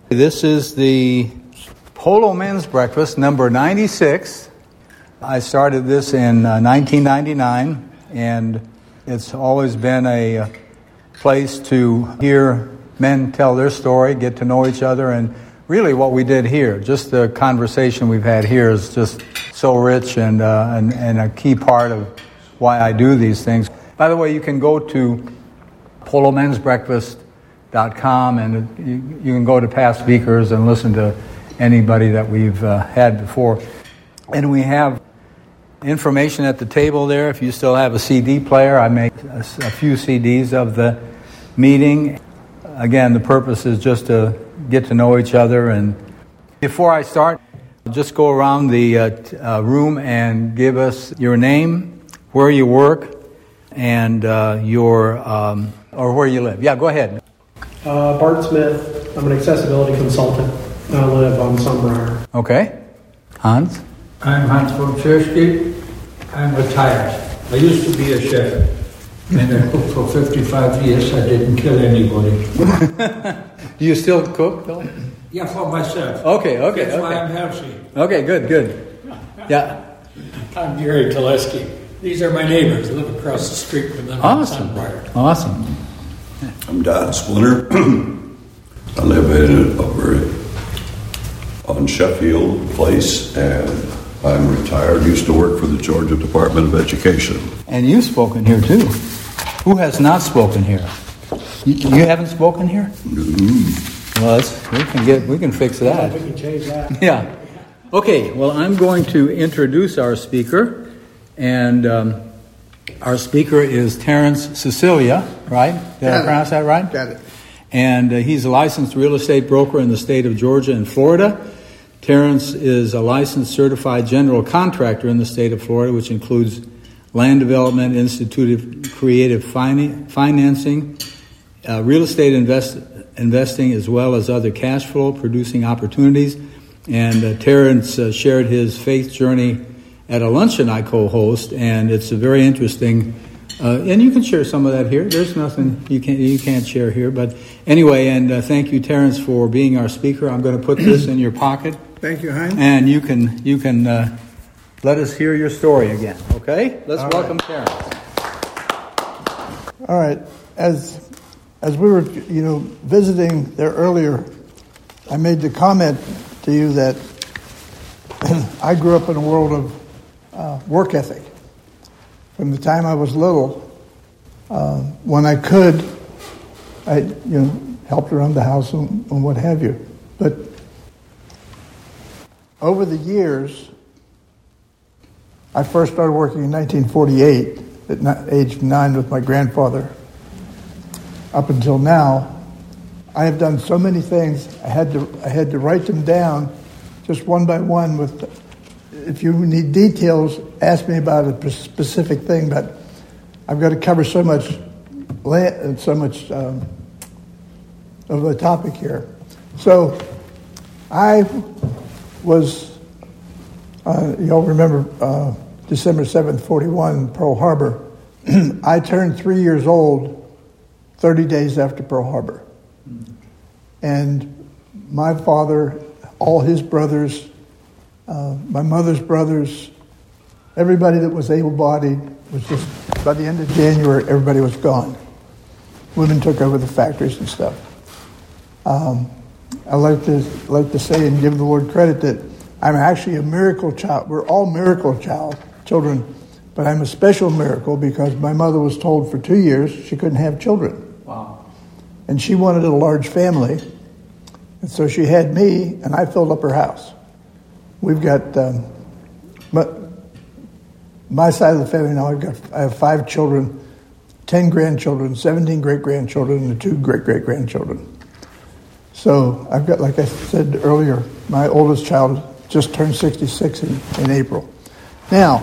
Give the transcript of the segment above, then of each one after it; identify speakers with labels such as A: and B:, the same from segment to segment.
A: This is the Polo Men's Breakfast, number 96. I started this in 1999, and it's always been a place to hear men tell their story, get to know each other, and really what we did here, just the conversation we've had here is just so rich and a key part of why I do these things. By the way, you can go to polomensbreakfast.com, and you can go to past speakers and listen to anybody that we've had before. And we have information at the table there. If you still have a CD player, I make a few CDs of the meeting. Again, the purpose is just to get to know each other. And before I start, just go around the room and give us your name, where you work, and or where you live. Yeah, go ahead.
B: Bart Smith. I'm an accessibility consultant. I live on Sunbriar.
A: Okay. Hans?
C: I'm Hans Wojcicki. I'm retired. I used to be a chef, and I cooked for 55 years. I didn't kill anybody.
A: Do you still cook, Bill?
C: Yeah, for myself.
A: Okay.
C: That's why I'm healthy.
A: Okay, good. Yeah.
D: I'm Gary Teleski. These are my neighbors. I live across the street from them.
A: Awesome.
E: I'm Don Splinter. I live over on Sheffield Place, and I'm retired. Used to work for the Georgia Department of Education.
A: And you've spoken here too. Who has not spoken here? You haven't spoken here?
E: Mm-hmm.
A: Well, we can fix that.
B: We can change that.
A: Yeah. Okay. Well, I'm going to introduce our speaker, and our speaker is Terrence Cecilia. Right? Did I pronounce that right?
F: Got it.
A: And he's a licensed real estate broker in the state of Georgia and Florida. Terrence is a licensed certified general contractor in the state of Florida, which includes land development, instituted creative financing, real estate investing, as well as other cash flow producing opportunities. And Terrence shared his faith journey at a luncheon I co-host, and it's a very interesting. And you can share some of that here. There's nothing you can't share here. But anyway, and thank you, Terrence, for being our speaker. I'm going to put this in your pocket.
F: Thank you, Heinz.
A: And you can let us hear your story again. Okay? Let's welcome Terrence.
F: All right. As we were, visiting there earlier, I made the comment to you that I grew up in a world of work ethic. From the time I was little, when I could, I helped around the house and what have you. But over the years, I first started working in 1948 at age 9 with my grandfather. Up until now, I have done so many things. I had to write them down, just one by one. If you need details, ask me about a specific thing. But I've got to cover so much land, so much of the topic here. So I was, y'all remember December 7th, 41, Pearl Harbor. I turned 3 years old 30 days after Pearl Harbor. And my father, all his brothers, my mother's brothers, everybody that was able-bodied was just, by the end of January, everybody was gone. Women took over the factories and stuff. I like to say and give the Lord credit that I'm actually a miracle child. We're all miracle children, but I'm a special miracle because my mother was told for 2 years she couldn't have children.
A: Wow.
F: And she wanted a large family, and so she had me, and I filled up her house. We've got my side of the family now. I have 5 children, 10 grandchildren, 17 great-grandchildren, and 2 great-great-grandchildren. So I've got, like I said earlier, my oldest child just turned 66 in April. Now,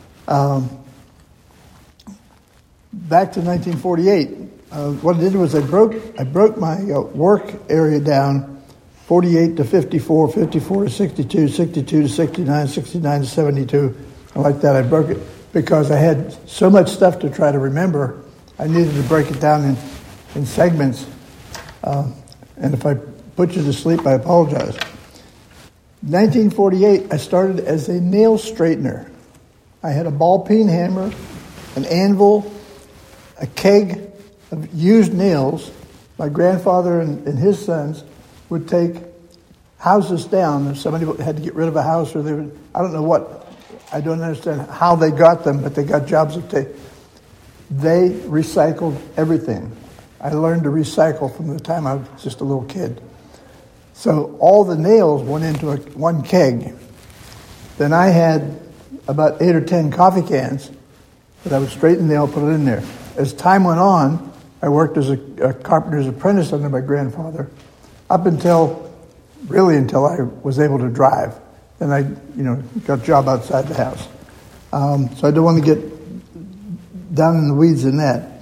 F: back to 1948. What I did was I broke my work area down 48 to 54, 54 to 62, 62 to 69, 69 to 72. Like that, I broke it because I had so much stuff to try to remember. I needed to break it down in segments. And if I put you to sleep, I apologize. 1948, I started as a nail straightener. I had a ball peen hammer, an anvil, a keg of used nails. My grandfather and his sons would take houses down. If somebody had to get rid of a house, or they would, I don't know what, I don't understand how they got them, but they got jobs they recycled everything. I learned to recycle from the time I was just a little kid. So all the nails went into one keg. Then I had about 8 or 10 coffee cans that I would straighten the nail, put it in there. As time went on, I worked as a carpenter's apprentice under my grandfather, up until I was able to drive. Then I, got a job outside the house. So I don't want to get down in the weeds in that.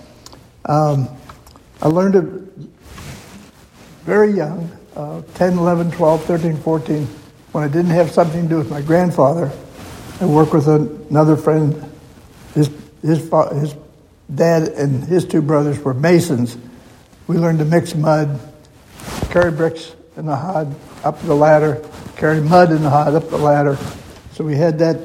F: I learned it very young, 10, 11, 12, 13, 14. When I didn't have something to do with my grandfather, I worked with another friend. His dad and his 2 brothers were masons. We learned to mix mud, carry bricks in the hod up the ladder, carry mud in the hod up the ladder. So we had that.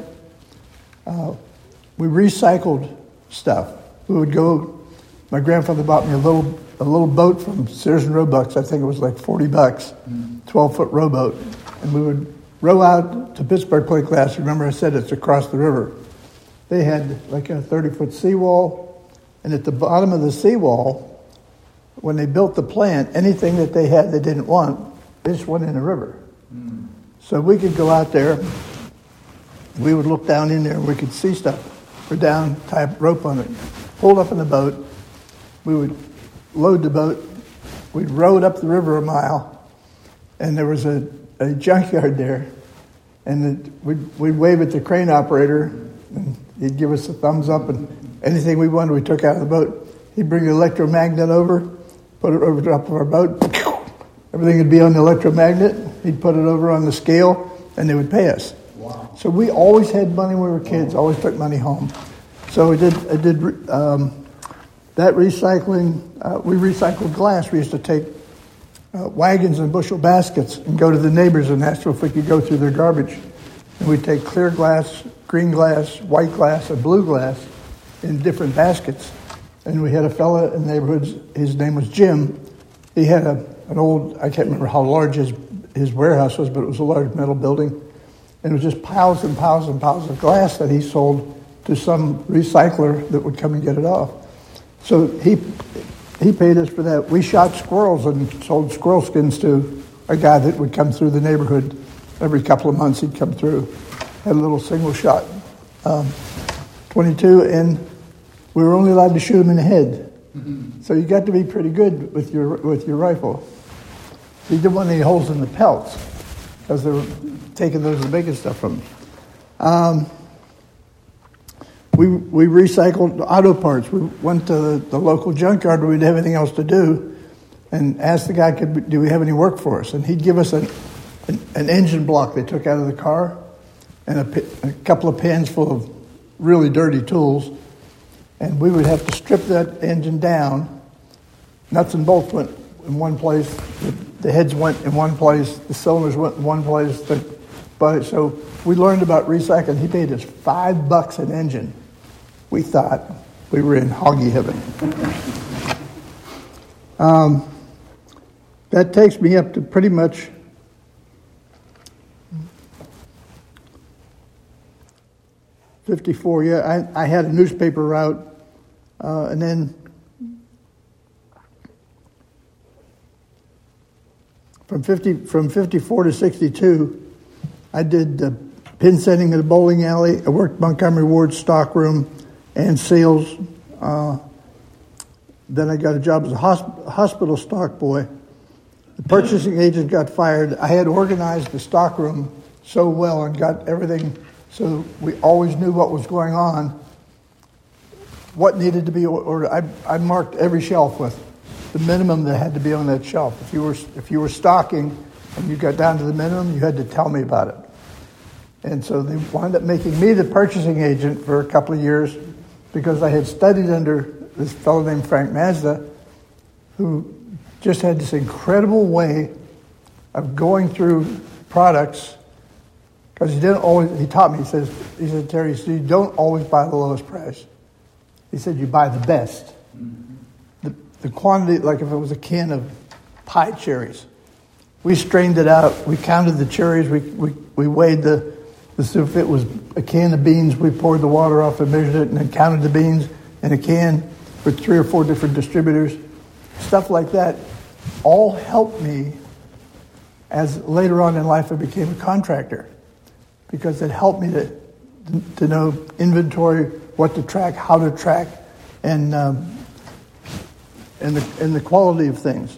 F: We recycled stuff. We would go. My grandfather bought me a little boat from Sears and Roebuck's. I think it was like $40, 12-foot rowboat, and we would row out to Pittsburgh Plate Glass. Remember, I said it's across the river. They had like a 30-foot seawall, and at the bottom of the seawall, when they built the plant, anything that they had they didn't want, they just went in the river. So we could go out there. We would look down in there, and we could see stuff. We're down, tie a rope on it, pulled up in the boat. We would load the boat. We'd row it up the river a mile, and there was a junkyard there. And we'd wave at the crane operator, and he'd give us a thumbs up, and anything we wanted we took out of the boat. He'd bring the electromagnet over, put it over the top of our boat. Everything would be on the electromagnet. He'd put it over on the scale, and they would pay us. Wow. So we always had money when we were kids, always took money home. So I did that recycling. We recycled glass. We used to take wagons and bushel baskets and go to the neighbors and ask if we could go through their garbage. And we'd take clear glass, green glass, white glass, and blue glass in different baskets. And we had a fella in the neighborhoods, his name was Jim. He had an old, I can't remember how large his warehouse was, but it was a large metal building. And it was just piles and piles and piles of glass that he sold to some recycler that would come and get it off. So he paid us for that. We shot squirrels and sold squirrel skins to a guy that would come through the neighborhood. Every couple of months he'd come through. Had a little single shot, 22, and we were only allowed to shoot him in the head. Mm-hmm. So you got to be pretty good with your rifle. You didn't want any holes in the pelts because they were taking those the biggest stuff from them. We recycled auto parts. We went to the local junkyard where we didn't have anything else to do and asked the guy, do we have any work for us? And he'd give us an engine block they took out of the car and a couple of pans full of really dirty tools. And we would have to strip that engine down. Nuts and bolts went in one place. The heads went in one place. The cylinders went in one place. So we learned about recycling. He paid us $5 an engine. We thought we were in hoggy heaven. That takes me up to pretty much '54. Yeah, I had a newspaper route, and then from 54 to 62, I did pin setting in a bowling alley. I worked Montgomery Ward's stockroom and sales. Then I got a job as a hospital stock boy. The purchasing agent got fired. I had organized the stockroom so well and got everything so we always knew what was going on, what needed to be ordered. I marked every shelf with the minimum that had to be on that shelf. If you were stocking and you got down to the minimum, you had to tell me about it. And so they wound up making me the purchasing agent for a couple of years because I had studied under this fellow named Frank Mazda, who just had this incredible way of going through products, because he taught me, he said, Terry, so you don't always buy the lowest price. He said, you buy the best. The quantity, like if it was a can of pie cherries, we strained it out, we counted the cherries, we weighed the soup. If it was a can of beans, we poured the water off and measured it and then counted the beans in a can with 3 or 4 different distributors. Stuff like that all helped me as later on in life I became a contractor, because it helped me to know inventory, what to track, how to track, and the quality of things.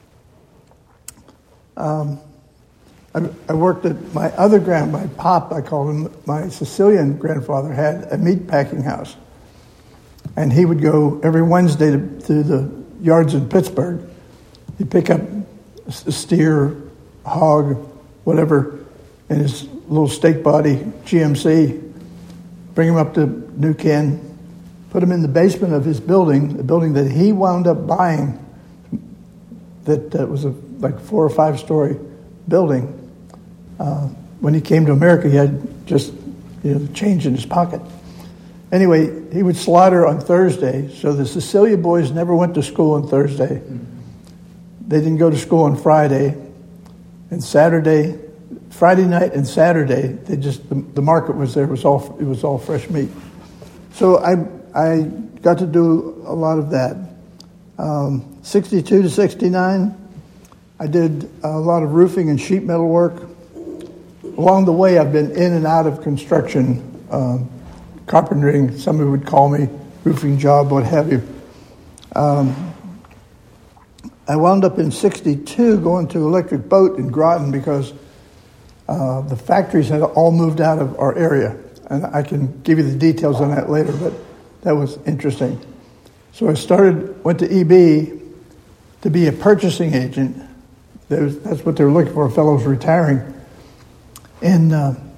F: I worked at my pop, I called him, my Sicilian grandfather had a meat packing house. And he would go every Wednesday to the yards in Pittsburgh. He'd pick up a steer, hog, whatever, in his little steak body, GMC, bring him up to New Ken, put him in the basement of his building, the building that he wound up buying, that was a 4 or 5 story building. When he came to America, he had just change in his pocket. Anyway, he would slaughter on Thursday, so the Cecilia boys never went to school on Thursday. They didn't go to school on Friday. And Friday night and Saturday, the market was there. It was all fresh meat. So I got to do a lot of that. 62 to 69, I did a lot of roofing and sheet metal work. Along the way, I've been in and out of construction, carpentering, somebody would call me, roofing job, what have you. I wound up in 62 going to Electric Boat in Groton because the factories had all moved out of our area. And I can give you the details on that later, but that was interesting. So I went to EB to be a purchasing agent. That's what they were looking for, a fellow was retiring. And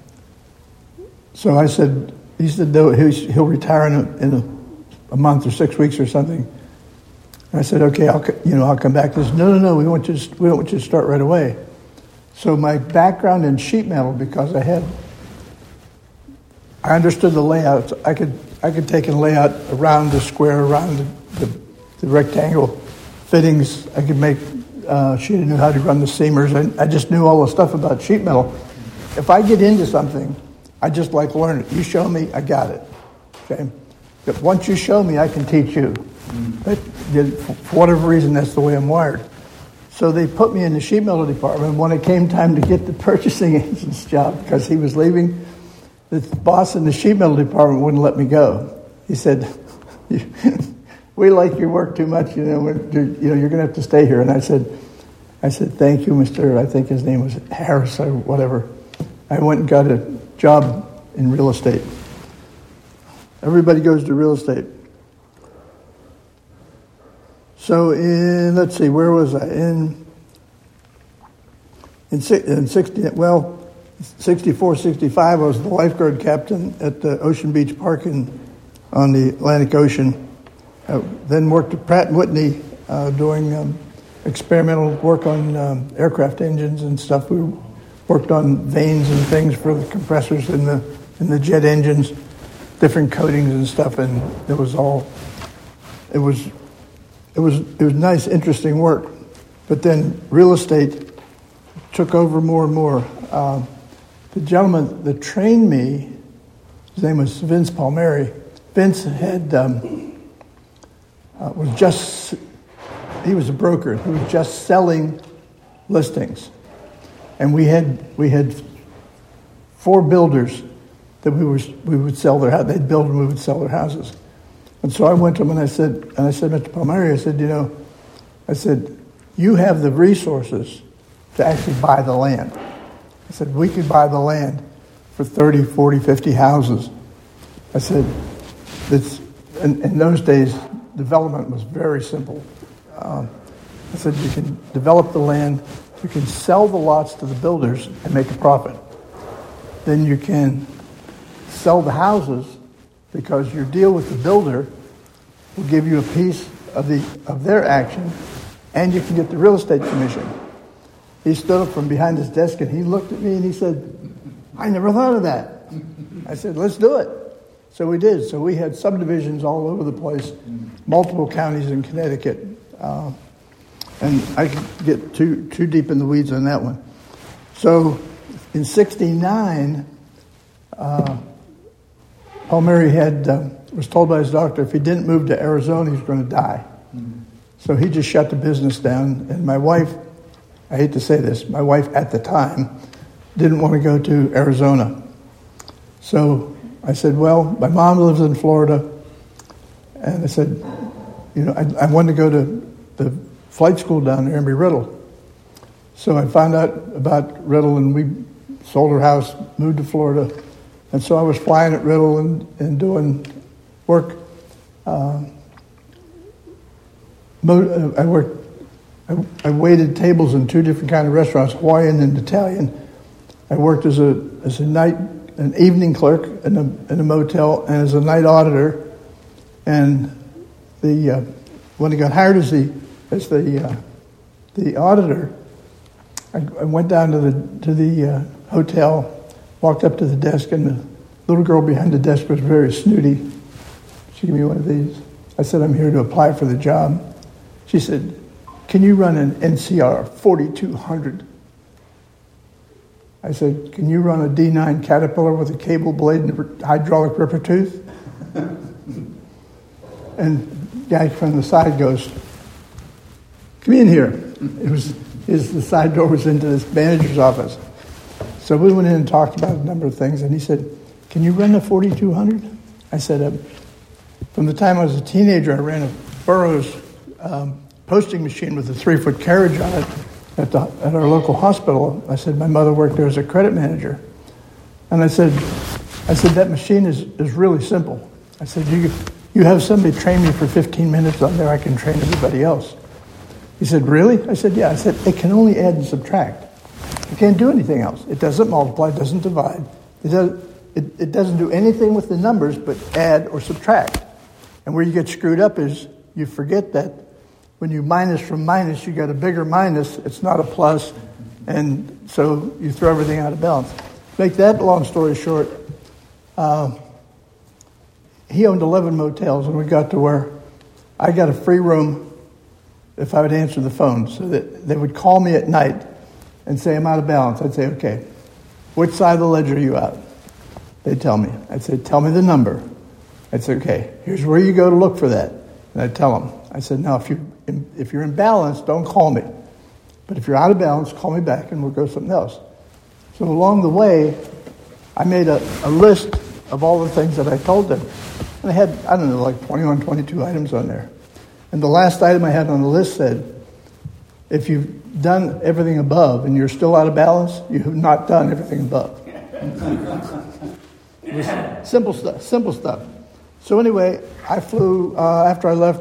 F: so he said he'll retire in a month or 6 weeks or something. And I said, okay, I'll come back. He said, no, we don't want you to start right away. So my background in sheet metal, because I understood the layouts. I could take and lay out around the square, around the rectangle fittings. I could make. She knew how to run the seamers. I just knew all the stuff about sheet metal. If I get into something, I just like learn it. You show me, I got it. Okay. But once you show me, I can teach you. But for whatever reason, that's the way I'm wired. So they put me in the sheet metal department. When it came time to get the purchasing agent's job, because he was leaving, the boss in the sheet metal department wouldn't let me go. He said, "We like your work too much. You're going to have to stay here." And I said, "Thank you, Mr." I think his name was Harris or whatever. I went and got a job in real estate. Everybody goes to real estate. So let's see, where was I? In 64, 65, I was the lifeguard captain at the Ocean Beach Park on the Atlantic Ocean. I then worked at Pratt & Whitney doing experimental work on aircraft engines and stuff. We worked on vanes and things for the compressors in the jet engines, different coatings and stuff, and it was nice, interesting work. But then real estate took over more and more. The gentleman that trained me, his name was Vince Palmieri. Vince he was a broker. He was just selling listings. And we had 4 builders that we would sell their house. They'd build and we would sell their houses. And so I went to him and I said, Mr. Palmieri, I said, you have the resources to actually buy the land. I said, we could buy the land for 30, 40, 50 houses. I said, in those days, development was very simple. I said, you can develop the land, you can sell the lots to the builders and make a profit. Then you can sell the houses, because your deal with the builder will give you a piece of their action, and you can get the real estate commission. he stood up from behind his desk and he looked at me and he said, I never thought of that. I said, let's do it. So we did. So we had subdivisions all over the place, multiple counties in Connecticut. And I could get too deep in the weeds on that one. So in 1969, Paul Murray was told by his doctor if he didn't move to Arizona, he was going to die. So he just shut the business down. And my wife, I hate to say this, my wife at the time didn't want to go to Arizona. So I said, well, my mom lives in Florida. And I said, I wanted to go to the flight school down there, Embry-Riddle. So I found out about Riddle, and we sold our house, moved to Florida. And so I was flying at Riddle and doing work. I waited tables in two different kind of restaurants, Hawaiian and Italian. I worked as an evening clerk in a motel and as a night auditor. And when I got hired as the auditor, I went down to the hotel, walked up to the desk, and the little girl behind the desk was very snooty. She gave me one of these. I said, I'm here to apply for the job. She said, can you run an NCR 4200? I said, can you run a D9 Caterpillar with a cable blade and a hydraulic ripper tooth? And the guy from the side goes, come in here. The side door was into this manager's office. So we went in and talked about a number of things, and he said, can you run a 4200? I said, from the time I was a teenager, I ran a Burroughs posting machine with a 3-foot carriage on it at our local hospital. I said, my mother worked there as a credit manager. And I said, that machine is really simple. I said, you have somebody train me for 15 minutes on there, I can train everybody else. He said, really? I said, yeah. I said, it can only add and subtract. It can't do anything else. It doesn't multiply, it doesn't divide. It doesn't do anything with the numbers but add or subtract. And where you get screwed up is you forget that when you minus from minus, you got a bigger minus. It's not a plus. And so you throw everything out of balance. Make that long story short, he owned 11 motels, and we got to where I got a free room if I would answer the phone, so that they would call me at night and say, I'm out of balance. I'd say, okay, which side of the ledger are you out? They'd tell me. I'd say, tell me the number. I'd say, okay, here's where you go to look for that. And I'd tell them. I said, now, if you're in balance, don't call me. But if you're out of balance, call me back and we'll go something else. So along the way, I made a list of all the things that I told them. And I had, like 21, 22 items on there. And the last item I had on the list said, if you've done everything above and you're still out of balance, you have not done everything above. It was simple stuff. So anyway, I flew, after I left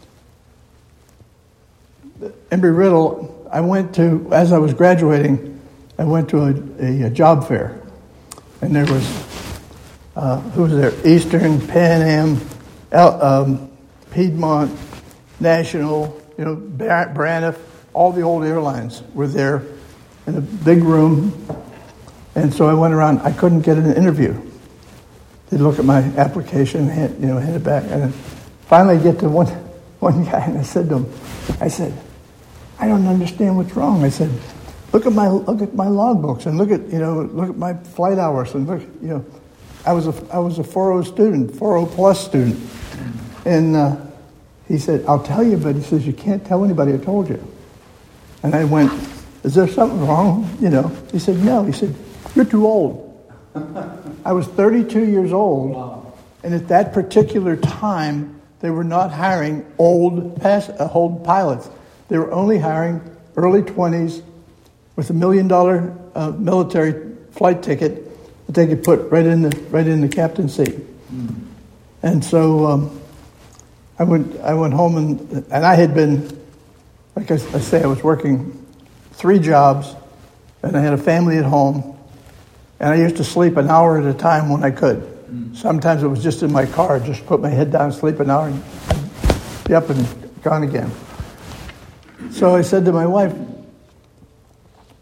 F: Embry-Riddle, as I was graduating, I went to a job fair. And there was, who was there? Eastern, Pan Am, Piedmont, National, Braniff, all the old airlines were there in a big room. And so I went around. I couldn't get an interview. They'd look at my application, hand it back. And then finally I get to one guy, and I said to him, I don't understand what's wrong. I said, look at my logbooks and look at my flight hours and look, I was a 4.0 student, 4.0 plus student. And he said, I'll tell you, but he says, you can't tell anybody I told you. And I went, is there something wrong? He said, no. He said, you're too old. I was 32 years old. Wow. And at that particular time, they were not hiring old pilots. They were only hiring early 20s with $1 million military flight ticket that they could put right in the captain's seat. Mm. And so I went home and I had been, like I say, I was working 3 jobs, and I had a family at home, and I used to sleep an hour at a time when I could. Mm. Sometimes it was just in my car, just put my head down, sleep an hour, and I'd be up and gone again. So I said to my wife,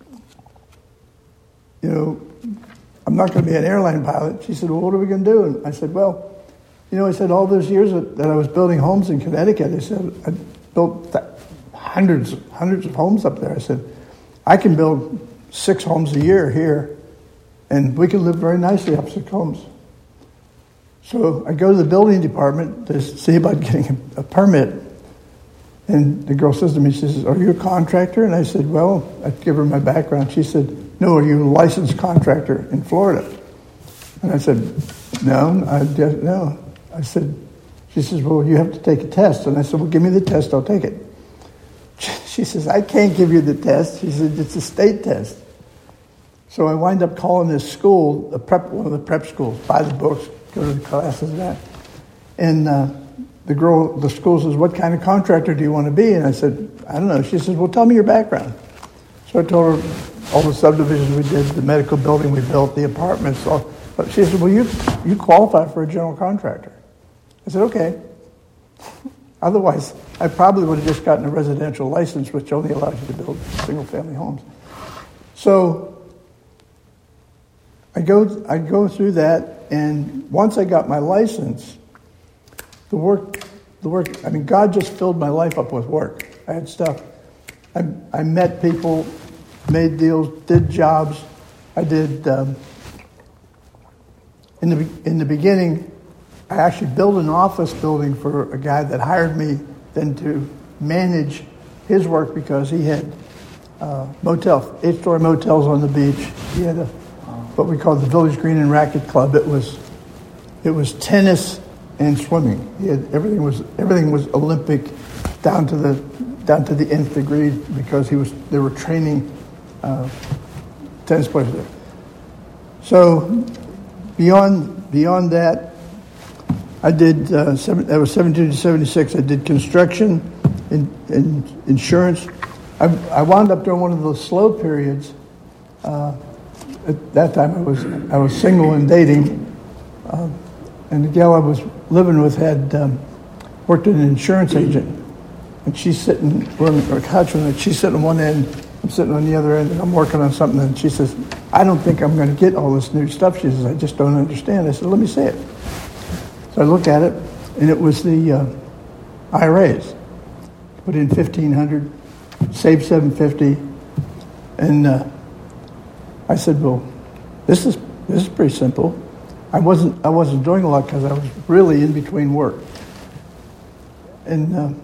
F: I'm not going to be an airline pilot. She said, well, what are we going to do? And I said, well, I said, all those years that I was building homes in Connecticut, I said, I built hundreds of homes up there. I said, I can build 6 homes a year here, and we can live very nicely off 6 homes. So I go to the building department to see about getting a permit. And the girl says to me, she says, are you a contractor? And I said, well, I give her my background. She said, no, are you a licensed contractor in Florida? And I said, no. I said, she says, well, you have to take a test. And I said, well, give me the test, I'll take it. She says, I can't give you the test. She said, it's a state test. So I wind up calling this school, one of the prep schools, buy the books, go to the classes and that. And the school says, what kind of contractor do you want to be? And I said, I don't know. She says, well, tell me your background. So I told her all the subdivisions we did, the medical building we built, the apartments. But she said, well, you qualify for a general contractor. I said, okay. Otherwise, I probably would have just gotten a residential license, which only allows you to build single-family homes. So I go through that, and once I got my license, the work, I mean, God just filled my life up with work. I had stuff. I met people, made deals, did jobs. I did, in the beginning, I actually built an office building for a guy that hired me then to manage his work because he had 8-story motels on the beach. He had what we called the Village Green and Racquet Club. It was tennis and swimming. He had everything was Olympic down to the nth degree because they were training tennis players there. So beyond that, I did, that was 72 to 76, I did construction and insurance. I wound up during one of those slow periods. At that time I was single and dating. And the gal I was living with had worked as an insurance agent. And she's sitting, we're on our couch, and she's sitting on one end, I'm sitting on the other end, and I'm working on something, and she says, I don't think I'm going to get all this new stuff. She says, I just don't understand. I said, let me see it. So I looked at it, and it was the IRAs. Put in $1,500, saved $750, and I said, well, this is pretty simple. I wasn't doing a lot because I was really in between work, and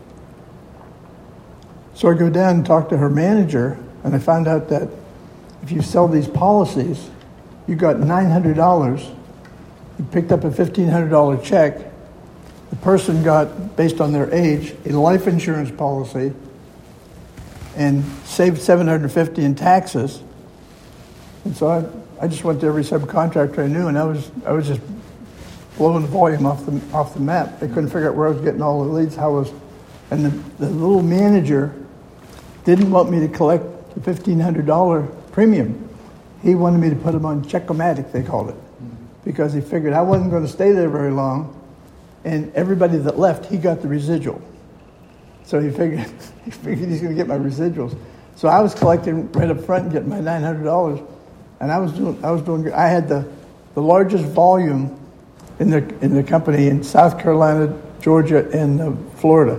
F: so I go down and talk to her manager, and I found out that if you sell these policies, you got $900. You picked up a $1,500 check. The person got, based on their age, a life insurance policy and saved $750 in taxes. And so I just went to every subcontractor I knew, and I was just blowing the volume off the map. They couldn't figure out where I was getting all the leads. And the little manager didn't want me to collect the $1,500 premium. He wanted me to put them on Check-O-Matic, they called it, because he figured I wasn't going to stay there very long, and everybody that left, he got the residual. So he figured he's going to get my residuals. So I was collecting right up front and getting my $900, and I was doing good. I had the largest volume in the company in South Carolina, Georgia, and Florida.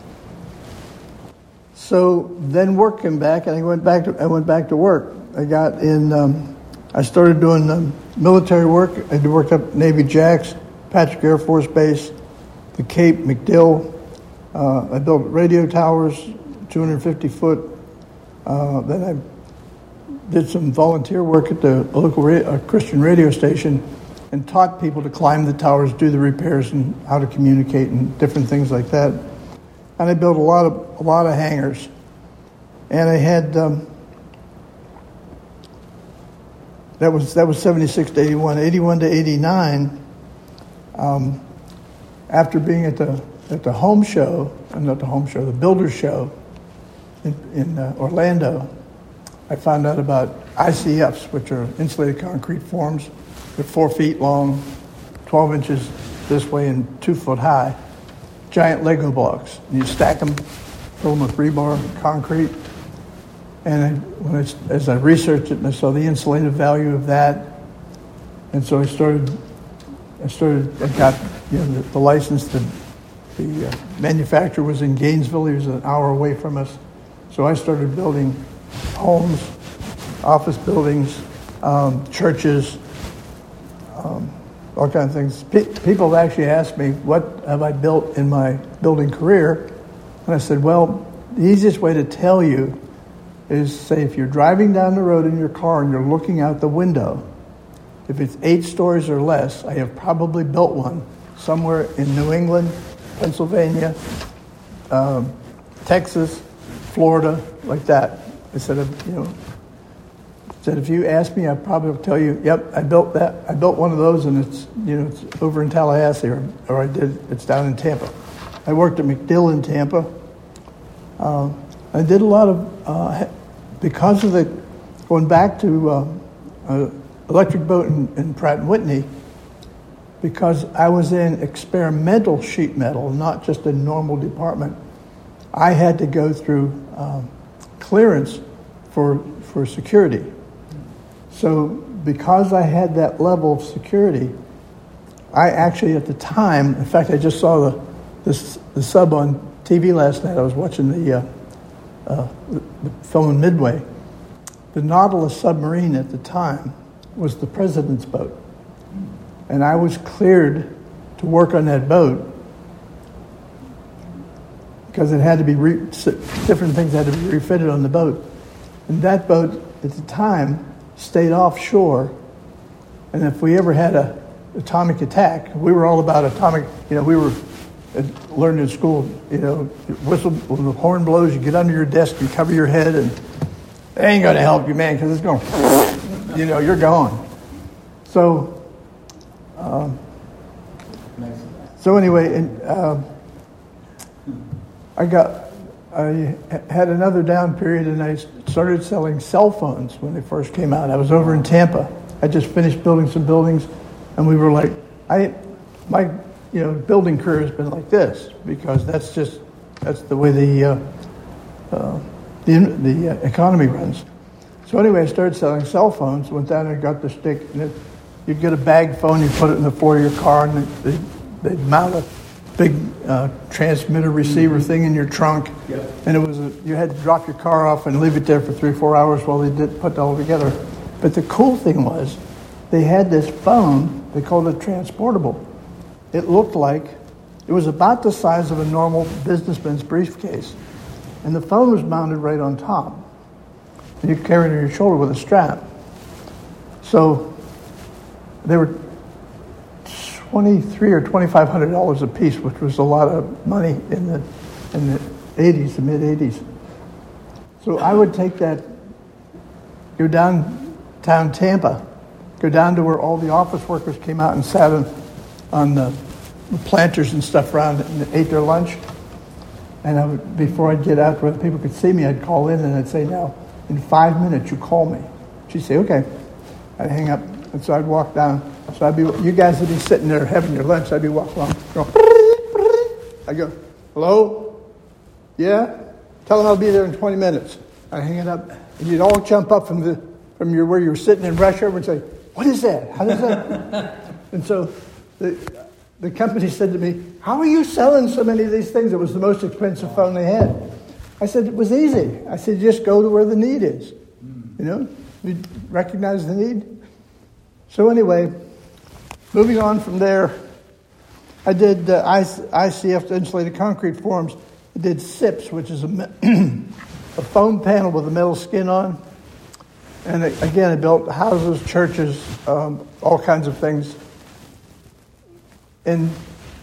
F: So then work came back, and I went back to work. I started doing military work. I worked up Navy Jacks, Patrick Air Force Base, the Cape, MacDill. I built radio towers, 250 foot. Then I did some volunteer work at the local Christian radio station and taught people to climb the towers, do the repairs, and how to communicate and different things like that. And I built a lot of hangars. And I had that was 76 to 81, 81 to 89. After being at the home show, not the home show, the builder's show in Orlando, I found out about ICFs, which are insulated concrete forms. They're 4 feet long, 12 inches this way, and 2 foot high. Giant Lego blocks. And you stack them, fill them with rebar, concrete. And as I researched it, and I saw the insulative value of that, and so I got the license. The manufacturer was in Gainesville. He was an hour away from us. So I started building homes, office buildings, churches, all kinds of things. People have actually asked me, what have I built in my building career? And I said, well, the easiest way to tell you is, say, if you're driving down the road in your car and you're looking out the window, if it's 8 stories or less, I have probably built one somewhere in New England, Pennsylvania, Texas, Florida, like that. I said, if you ask me, I probably will tell you, yep, I built that. I built one of those, and it's over in Tallahassee, or it's down in Tampa. I worked at McDill in Tampa. I did a lot of, because of going back to Electric Boat in Pratt & Whitney, because I was in experimental sheet metal, not just a normal department, I had to go through clearance for security. So because I had that level of security, I actually at the time, in fact, I just saw the sub on TV last night. I was watching the film in Midway. The Nautilus submarine at the time was the president's boat. And I was cleared to work on that boat because it had to be different things had to be refitted on the boat. And that boat at the time stayed offshore. And if we ever had an atomic attack, we were all about atomic. We were learned in school. Whistle when the horn blows, you get under your desk, you cover your head, and it ain't going to help you, man, because it's going. You're gone. So. So anyway, I had another down period, and I started selling cell phones when they first came out. I was over in Tampa. I just finished building some buildings, and we were like, my building career has been like this because that's the way the economy runs. So anyway, I started selling cell phones. Went down and got the stick, and you'd get a bag phone, you put it in the floor of your car, and they'd mount a big transmitter receiver thing in your trunk. Yep. And you had to drop your car off and leave it there for 3 or 4 hours while they put it all together. But the cool thing was, they had this phone, they called it transportable. It looked like, it was about the size of a normal businessman's briefcase. And the phone was mounted right on top. And you carried it on your shoulder with a strap. So they were $2,300 or $2,500 a piece, which was a lot of money in the 80s, the mid 80s. So I would take that, go downtown Tampa, go down to where all the office workers came out and sat on the planters and stuff around and ate their lunch. And before I'd get out to where the people could see me, I'd call in and I'd say, now, in 5 minutes, you call me. She'd say, okay. I'd hang up. And so I'd walk down. So you guys would be sitting there having your lunch. I'd be walking along. I go, hello? Yeah? Tell them I'll be there in 20 minutes. I hang it up. And you'd all jump up from where you were sitting and rush over and say, what is that? How does that? And so the company said to me, how are you selling so many of these things? It was the most expensive phone they had. I said, it was easy. I said, just go to where the need is. You recognize the need. So anyway, moving on from there, I did ICF, insulated concrete forms. I did SIPs, which is a foam panel with a metal skin on. And again, I built houses, churches, all kinds of things. And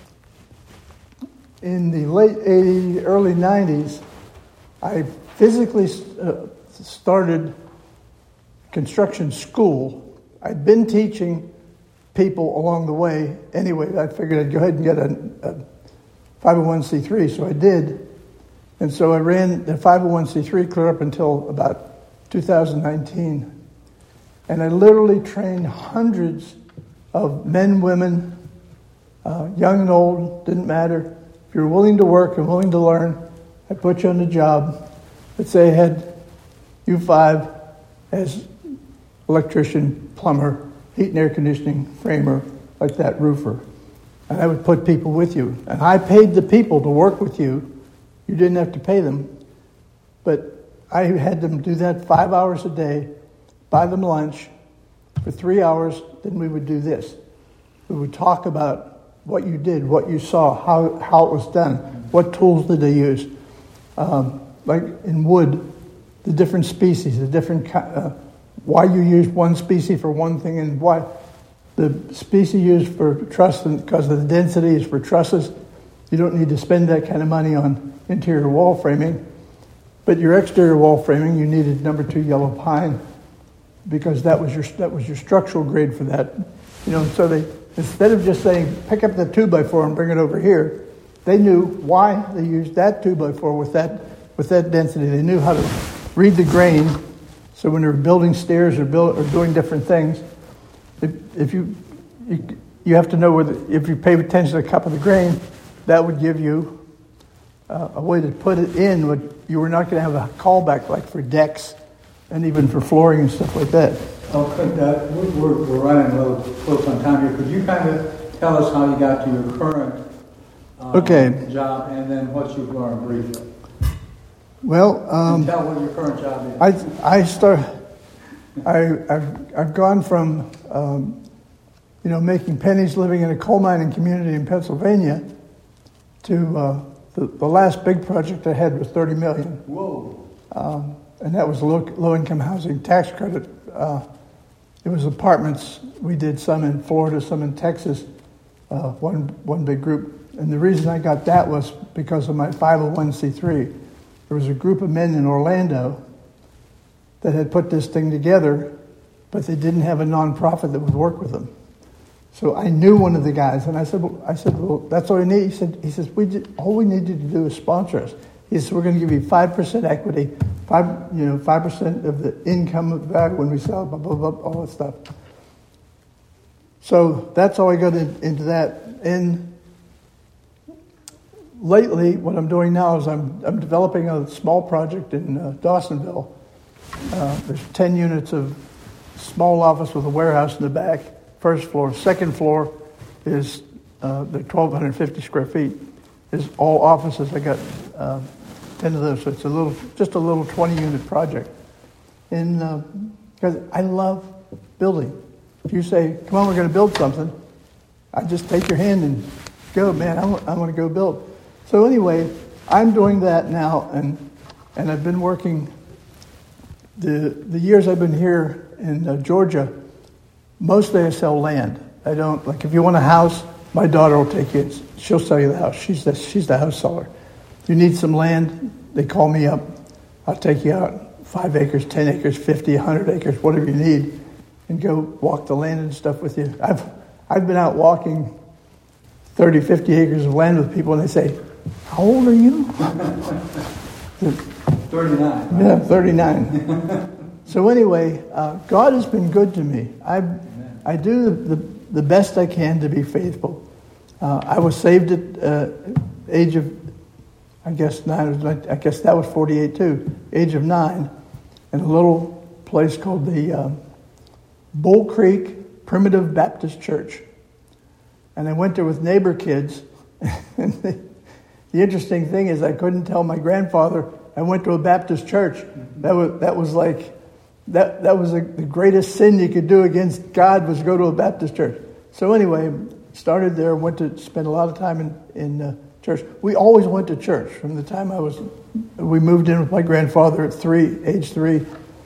F: in the late 80s, early 90s, I physically started construction school. I'd been teaching people along the way. Anyway, I figured I'd go ahead and get a 501c3, so I did. And so I ran the 501c3 clear up until about 2019. And I literally trained hundreds of men, women, young and old, didn't matter. If you're willing to work and willing to learn, I put you on the job. Let's say I had, U5 as electrician, plumber, heat and air conditioning, framer, like that, roofer. And I would put people with you. And I paid the people to work with you. You didn't have to pay them. But I had them do that 5 hours a day, buy them lunch for 3 hours, then we would do this. We would talk about what you did, what you saw, how it was done, what tools did they use. Like in wood, the different species, the different why you use one species for one thing and why the species used for truss, because of the density is for trusses. You don't need to spend that kind of money on interior wall framing. But your exterior wall framing, you needed number 2 yellow pine because that was your structural grade for that. So they, instead of just saying pick up the 2x4 and bring it over here, they knew why they used that 2x4 with that density. They knew how to read the grain. So when they were building stairs or doing different things, if you have to know if you pay attention to the cup of the grain, that would give you a way to put it in. But you were not going to have a callback like for decks and even for flooring and stuff like that.
A: We're running a little close on time here. Could you kind of tell us how you got to your current job and then what you've learned briefly?
F: Well,
A: and tell what your current job is.
F: I've gone from making pennies living in a coal mining community in Pennsylvania to the last big project I had was $30 million.
A: Whoa!
F: And that was low-income housing tax credit. It was apartments. We did some in Florida, some in Texas, one big group. And the reason I got that was because of my 501c3. There was a group of men in Orlando that had put this thing together, but they didn't have a nonprofit that would work with them. So I knew one of the guys, and I said, well, that's all we need. He says, all we need you to do is sponsor us. He says, we're going to give you 5% equity, 5% of the income back when we sell, blah, blah, blah, all that stuff. So that's how I got into that. And lately, what I'm doing now is I'm developing a small project in Dawsonville. There's 10 units of small office with a warehouse in the back, first floor. Second floor is the 1,250 square feet is all offices. I got 10 of those, so it's just a little 20-unit project. And because I love building. If you say, come on, we're going to build something, I just take your hand and go, man, I want to go build. So anyway, I'm doing that now, and I've been working the years I've been here in Georgia. Mostly I sell land. I don't, like if you want a house, my daughter will take you. She'll sell you the house. She's the house seller. If you need some land, they call me up. I'll take you out 5 acres, 10 acres, 50, 100 acres, whatever you need, and go walk the land and stuff with you. I've been out walking 30, 50 acres of land with people, and they say, how old are you?
A: 39. Right?
F: Yeah, 39. So anyway, God has been good to me. I do the best I can to be faithful. I was saved at age of, I guess that was 48 too, age of 9, in a little place called the Bull Creek Primitive Baptist Church. And I went there with neighbor kids. And the interesting thing is I couldn't tell my grandfather I went to a Baptist church. That was the greatest sin you could do against God was go to a Baptist church. So anyway, started there, went to spend a lot of time in church. We always went to church from the time we moved in with my grandfather at age 3.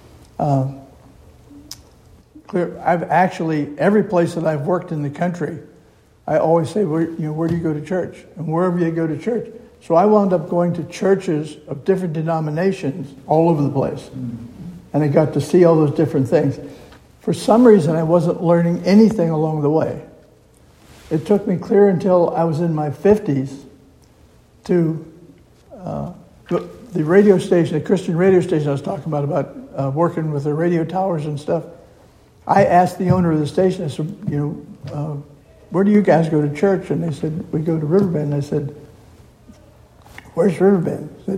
F: I've actually, every place that I've worked in the country, I always say, where do you go to church? And wherever you go to church. So I wound up going to churches of different denominations all over the place. And I got to see all those different things. For some reason, I wasn't learning anything along the way. It took me clear until I was in my 50s to the radio station, the Christian radio station I was talking about working with the radio towers and stuff. I asked the owner of the station, I said, where do you guys go to church? And they said, we go to Riverbend. I said, where's Riverbend? I said,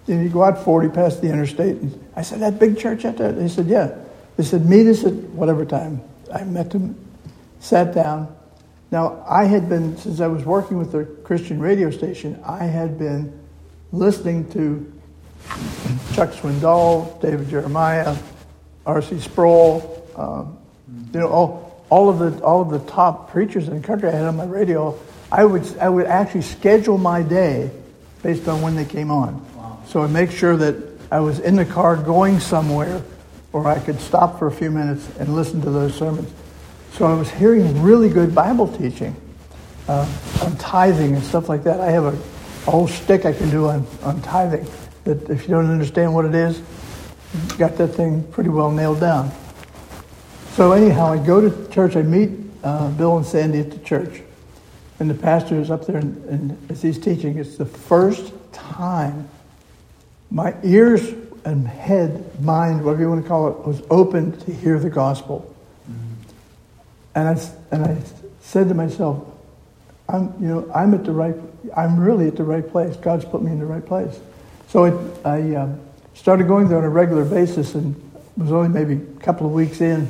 F: you go out 40 past the interstate. And I said, that big church out there? They said, yeah. They said, meet us at whatever time. I met them, sat down. Now, I had been, since I was working with the Christian radio station, I had been listening to Chuck Swindoll, David Jeremiah, R.C. Sproul, all of the top preachers in the country I had on my radio. I would actually schedule my day based on when they came on. Wow. So I'd make sure that I was in the car going somewhere, or I could stop for a few minutes and listen to those sermons. So I was hearing really good Bible teaching on tithing and stuff like that. I have a whole shtick I can do on tithing, that if you don't understand what it is, you got that thing pretty well nailed down. So anyhow, I go to church, I meet Bill and Sandy at the church, and the pastor is up there, and as he's teaching, it's the first time my ears and head, mind, whatever you want to call it, was open to hear the gospel. And I said to myself, I'm really at the right place. God's put me in the right place. So I started going there on a regular basis, and it was only maybe a couple of weeks in.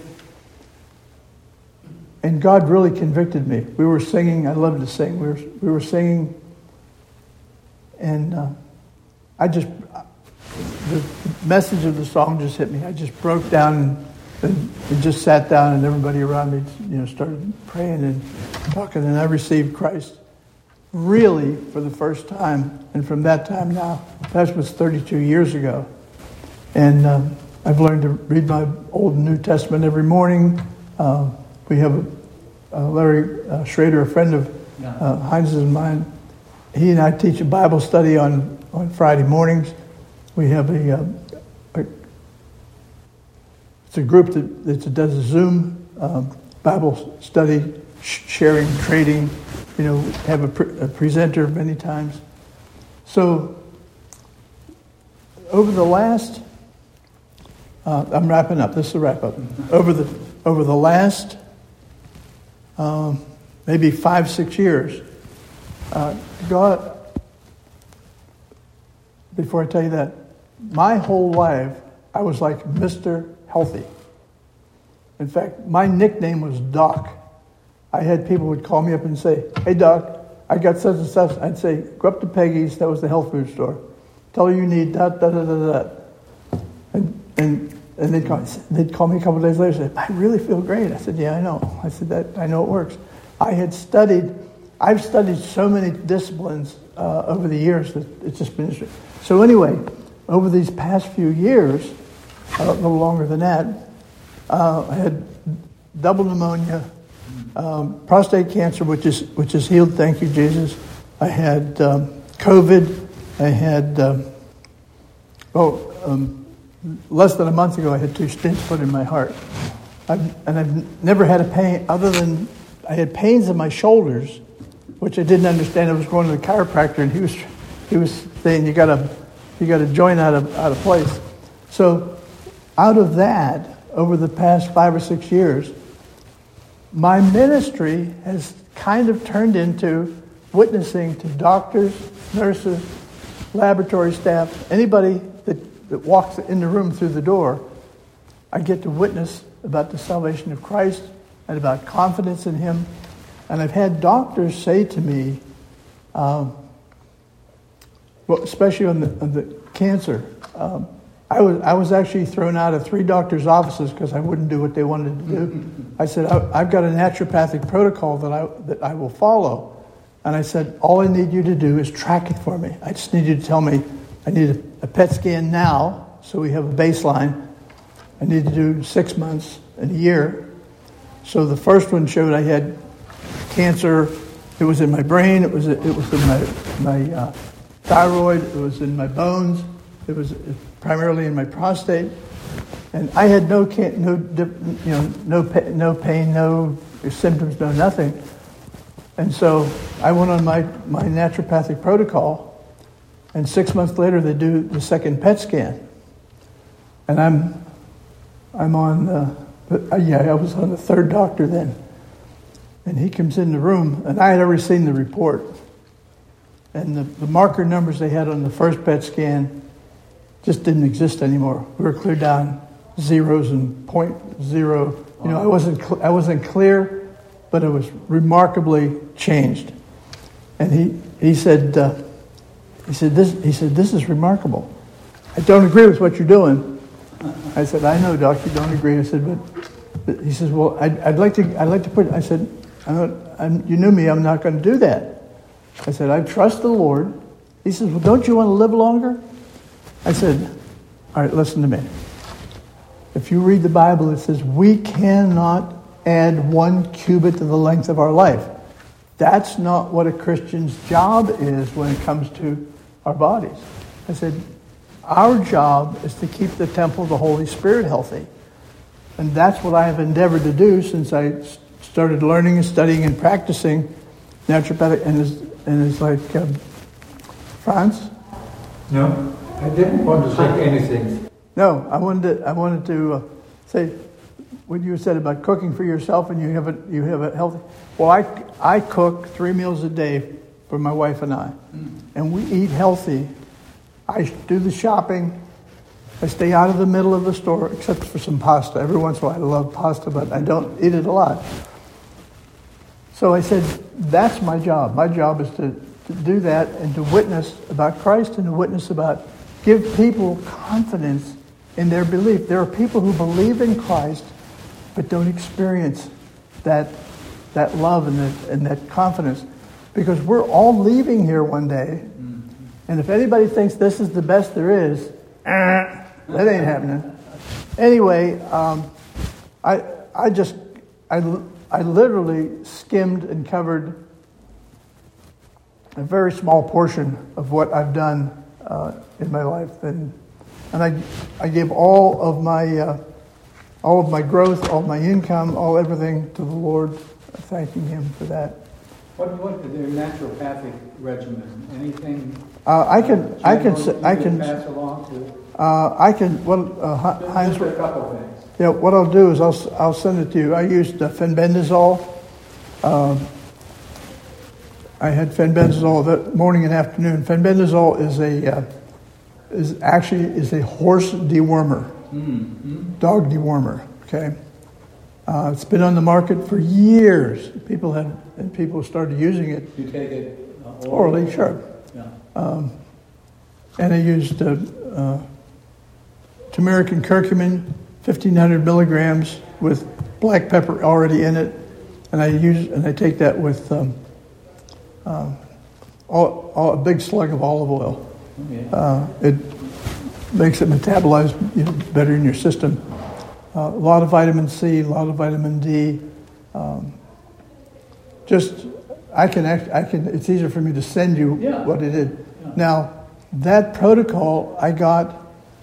F: And God really convicted me. We were singing. I love to sing. We were singing, and the message of the song just hit me. I just broke down and just sat down, and everybody around me, started praying and talking, and I received Christ really for the first time. And from that time now, that was 32 years ago. And I've learned to read my Old and New Testament every morning. We have Larry Schrader, a friend of Heinz's and mine. He and I teach a Bible study on Friday mornings. We have it's a group that does a Zoom Bible study, sharing, trading. Have a presenter many times. So over the last, I'm wrapping up. This is a wrap up. Over the last maybe 5-6 years, God. Before I tell you that, my whole life I was like Mr. Healthy. In fact, my nickname was Doc. I had people would call me up and say, "Hey Doc, I got such and such." I'd say, "Go up to Peggy's, that was the health food store. Tell her you need that, And they'd call me a couple of days later and say, "I really feel great." I said, "Yeah, I know." I said, "That I know it works." I've studied so many disciplines over the years that it's just been interesting. So anyway, over these past few years, a little longer than that, I had double pneumonia, prostate cancer, which is healed, thank you, Jesus. I had COVID. I had, less than a month ago, I had 2 stents put in my heart. I've never had a pain other than I had pains in my shoulders, which I didn't understand. I was going to the chiropractor, and he was saying you got a joint out of place. So out of that, over the past 5 or 6 years, my ministry has kind of turned into witnessing to doctors, nurses, laboratory staff, anybody that walks in the room through the door. I get to witness about the salvation of Christ and about confidence in Him. And I've had doctors say to me, especially on the cancer, I was actually thrown out of 3 doctors' offices because I wouldn't do what they wanted to do. I said, I've got a naturopathic protocol that I will follow. And I said, all I need you to do is track it for me. I just need you to tell me I need a PET scan now, so we have a baseline. I need to do 6 months and a year. So the first one showed I had cancer. It was in my brain. It was in my thyroid. It was in my bones. It was primarily in my prostate, and I had no pain, no symptoms, no nothing. And so I went on my naturopathic protocol, and 6 months later they do the second PET scan, and I'm on I was on the 3rd doctor then, and he comes in the room, and I had already seen the report, and the marker numbers they had on the first PET scan just didn't exist anymore. We were clear down zeros and point zero. You know, I wasn't clear, but it was remarkably changed. And he said this is remarkable. I don't agree with what you're doing. I said, I know, Doc, you don't agree. I said, but he says, well, I'd like to put. I said, you knew me. I'm not going to do that. I said, I trust the Lord. He says, well, don't you want to live longer? I said, all right, listen to me. If you read the Bible, it says we cannot add 1 cubit to the length of our life. That's not what a Christian's job is when it comes to our bodies. I said, our job is to keep the temple of the Holy Spirit healthy. And that's what I have endeavored to do since I started learning and studying and practicing naturopathic. And it's like, Franz?
C: No, I didn't want to say anything.
F: No, I wanted to say what you said about cooking for yourself and you have a healthy. Well, I cook 3 meals a day for my wife and I, and we eat healthy. I do the shopping. I stay out of the middle of the store, except for some pasta. Every once in a while, I love pasta, but I don't eat it a lot. So I said, that's my job. My job is to do that and to witness about Christ and to witness about, give people confidence in their belief. There are people who believe in Christ but don't experience that love and that confidence, because we're all leaving here one day, and if anybody thinks this is the best there is, that ain't happening. Anyway, I literally skimmed and covered a very small portion of what I've done in my life, and I gave all of my growth, all my income, everything to the Lord, thanking Him for that.
A: What is their naturopathic regimen? Anything?
F: I can
A: pass along to.
F: Heinz.
A: Just a couple things.
F: Yeah, what I'll do is I'll send it to you. I used fenbendazole. I had fenbendazole that morning and afternoon. Fenbendazole is a horse dewormer, dog dewormer. Okay, it's been on the market for years. People started using it.
A: You take it
F: orally, sure.
A: Yeah.
F: And I used turmeric and curcumin, 1,500 milligrams with black pepper already in it, and I take that with a big slug of olive oil. It makes it metabolize better in your system. A lot of vitamin C, a lot of vitamin D. It's easier for me to send you what it is. Yeah. Now, that protocol I got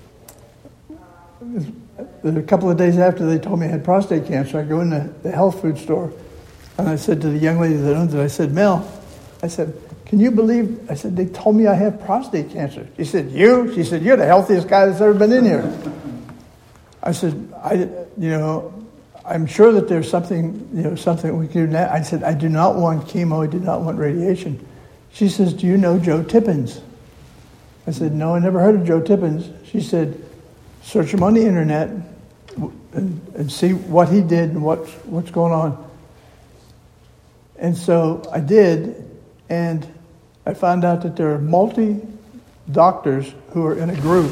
F: a couple of days after they told me I had prostate cancer. I go in the health food store, and I said to the young lady that owns it, I said, Mel, can you believe, they told me I have prostate cancer. She said, you? She said, you're the healthiest guy that's ever been in here. I said, I'm sure that there's something we can do now. I said, I do not want chemo. I do not want radiation. She says, do you know Joe Tippins? I said, no, I never heard of Joe Tippins. She said, search him on the internet and see what he did and what's going on. And so I did, and I found out that there are multi-doctors who are in a group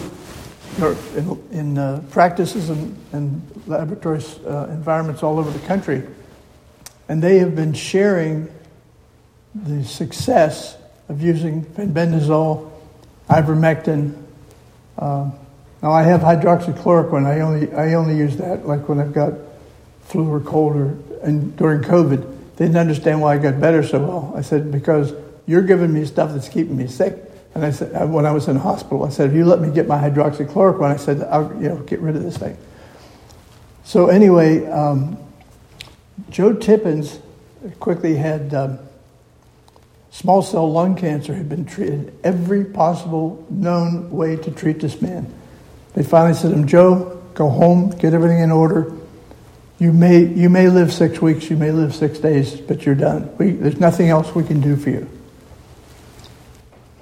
F: in practices and laboratory environments all over the country. And they have been sharing the success of using fenbendazole, ivermectin. Now I have hydroxychloroquine. I only use that like when I've got flu or cold and during COVID. They didn't understand why I got better so well. I said, because you're giving me stuff that's keeping me sick. And I said, when I was in the hospital, I said, if you let me get my hydroxychloroquine, I said, I'll get rid of this thing. So anyway, Joe Tippins quickly had small cell lung cancer, had been treated every possible known way to treat this man. They finally said to him, Joe, go home, get everything in order. You may live 6 weeks, you may live 6 days, but you're done. There's nothing else we can do for you.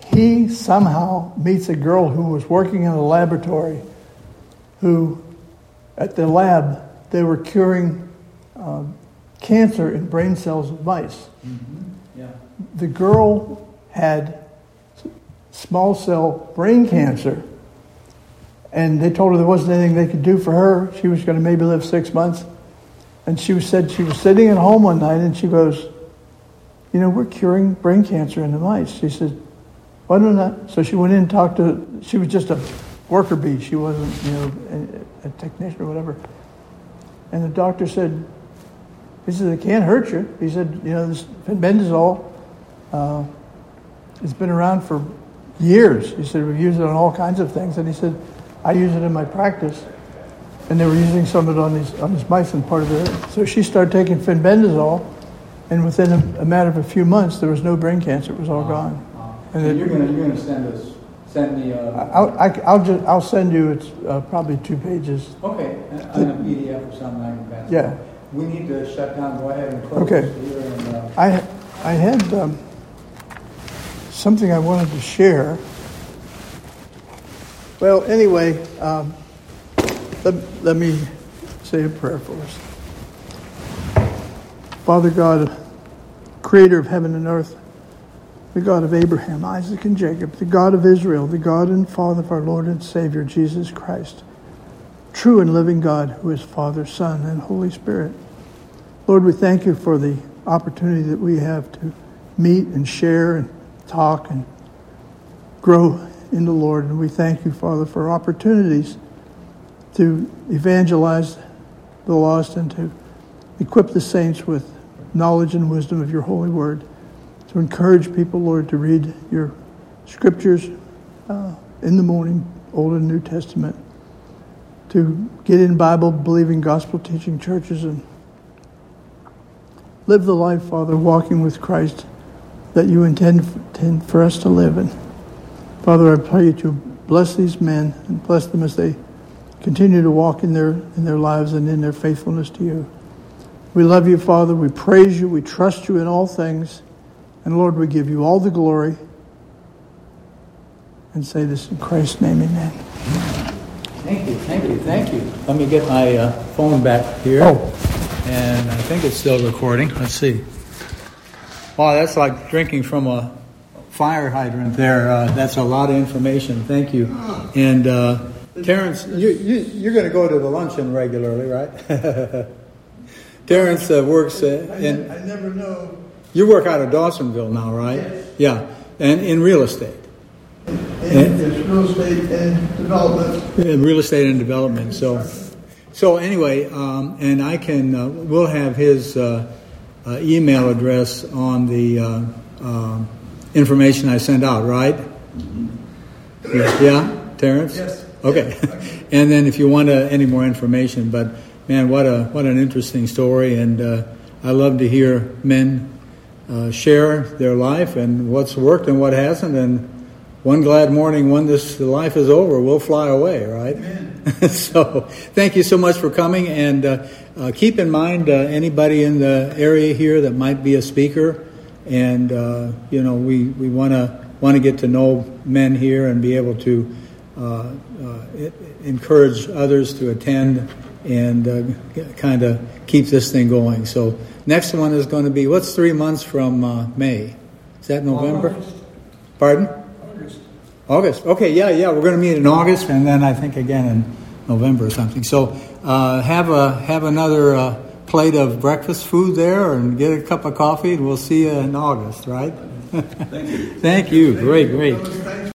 F: he somehow meets a girl who was working in a laboratory who, at the lab, they were curing cancer in brain cells of mice.
A: Mm-hmm. Yeah.
F: The girl had small cell brain cancer, and they told her there wasn't anything they could do for her. She was going to maybe live 6 months. And she said she was sitting at home one night, and she goes, we're curing brain cancer in the mice. She said, why don't I? So she went in and talked to, she was just a worker bee. She wasn't, a technician or whatever. And the doctor said, he said, it can't hurt you. He said, this fenbendazole, it's been around for years. He said, we've used it on all kinds of things. And he said, I use it in my practice. And they were using some of it on these mice and part of it. So she started taking fenbendazole, and within a matter of a few months, there was no brain cancer. It was all gone.
A: And you're gonna send me.
F: I'll send you. It's probably 2 pages.
A: Okay, on a PDF or something I can pass.
F: Yeah.
A: We need to shut down. Go ahead and close
F: Okay.
A: this here. And,
F: I had something I wanted to share. Well, anyway, let me say a prayer for us. Father God, creator of heaven and earth, the God of Abraham, Isaac, and Jacob, the God of Israel, the God and Father of our Lord and Savior, Jesus Christ, true and living God, who is Father, Son, and Holy Spirit. Lord, we thank you for the opportunity that we have to meet and share and talk and grow in the Lord. And we thank you, Father, for opportunities to evangelize the lost and to equip the saints with knowledge and wisdom of your holy word, to encourage people, Lord, to read your scriptures in the morning, Old and New Testament, to get in Bible-believing, gospel-teaching churches and live the life, Father, walking with Christ that you intend for us to live in. Father, I pray that you bless these men and bless them as they continue to walk in their lives and in their faithfulness to you. We love you, Father. We praise you. We trust you in all things. And Lord, we give you all the glory. And say this in Christ's name, amen.
A: Thank you. Let me get my phone back here. And I think it's still recording. Let's see. Wow, that's like drinking from a fire hydrant there. That's a lot of information. Thank you. And Terrence, you're going to go to the luncheon regularly, right? Terrence works in...
F: I never know.
A: You work out of Dawsonville now, right?
F: Yes.
A: Yeah, and in real estate.
F: It's real estate and development.
A: In real estate and development. So anyway, and I can... we'll have his email address on the information I send out, right? Yeah, Terrence?
F: Yes.
A: Okay. And then if you want any more information, but man, what an interesting story, and I love to hear men share their life and what's worked and what hasn't, and one glad morning when this life is over, we'll fly away, right? Amen. So thank you so much for coming, and keep in mind anybody in the area here that might be a speaker, and we want to get to know men here and be able to encourage others to attend and kind of keep this thing going. So next one is going to be, what's 3 months from May? Is that November?
F: August.
A: Pardon? August. Okay, yeah. We're going to meet in August, and then I think again in November or something. So have another plate of breakfast food there and get a cup of coffee, and we'll see you in August, right?
E: Thank you.
A: Thank you. Great.